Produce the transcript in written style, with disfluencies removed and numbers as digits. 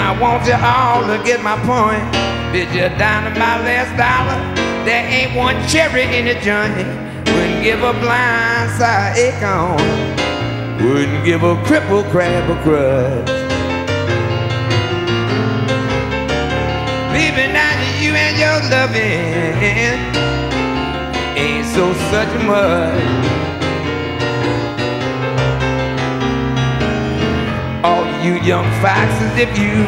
I want you all to get my point. Did you down to my last dollar? There ain't one cherry in the joint. Wouldn't give a blind side acorn. Wouldn't give a crippled crab a crust. Baby, now you and your loving ain't so such much. All you young foxes, if you